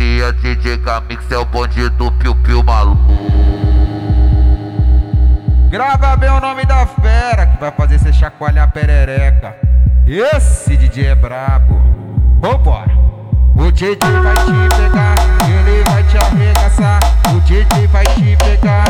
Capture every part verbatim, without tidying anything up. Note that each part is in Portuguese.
Esse é D J Camix, é o bonde do Piu Piu maluco. Grava bem o nome da fera que vai fazer cê chacoalhar a perereca. Esse D J é brabo. Vambora. O D J vai te pegar, ele vai te arregaçar. O D J vai te pegar,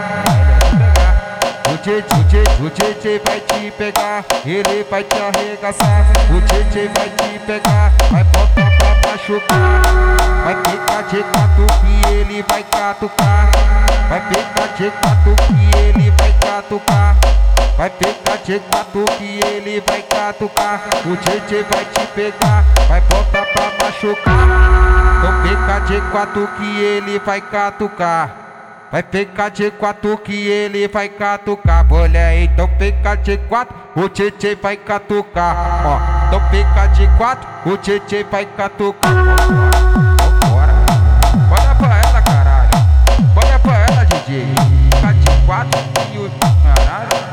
o D J, o D J, o D J vai te pegar, ele vai te arregaçar. O D J vai te pegar, vai botar pra machucar. Vai pegar de quatro que ele vai catucar. Vai pegar de quatro que ele vai catucar. Vai pegar de quatro que ele vai catucar. O D J vai te pegar, vai botar pra machucar. Então pega de quatro que ele vai catucar. Vai pegar de quatro que ele vai catucar. Olha, então pega de quatro, o D J vai catucar. Ó, então pega de quatro, o D J vai catucar. Vambora, bora pra ela, caralho. Bora pra ela, D J. Pega de quatro e o caralho.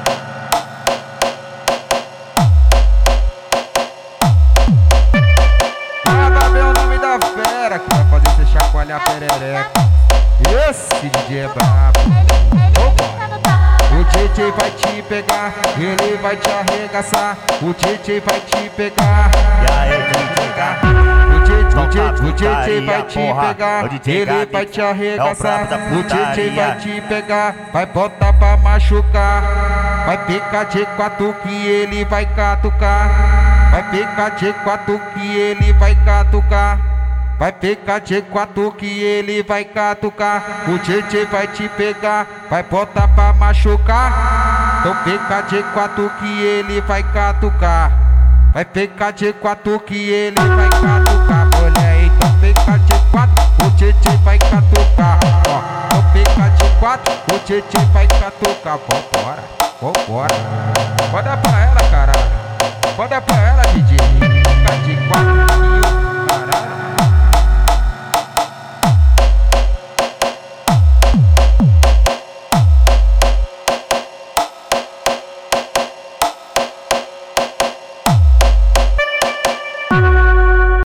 Grava bem o nome da fera que vai fazer cê chacoalhar a perereca. Esse D J é brabo. O D J vai te pegar, ele vai te arregaçar. O D J vai te pegar. E aí, D J? O D J, o D J, o D J vai te pegar, ele vai te arregaçar. O D J vai te pegar, vai botar pra machucar. Vai pegar de quatro que ele vai catucar. Vai pegar de quatro que ele vai catucar. Vai pegar de quatro que ele vai catucar. O D J vai te pegar, vai botar pra machucar. Então pega de quatro que ele vai catucar. Vai pegar de quatro que ele vai catucar. Olha, então pega de quatro, o D J vai catucar. Ó, então pega de quatro, o D J vai catucar. Vambora, vambora. Bota pra ela, caralho. Bota pra ela, D J.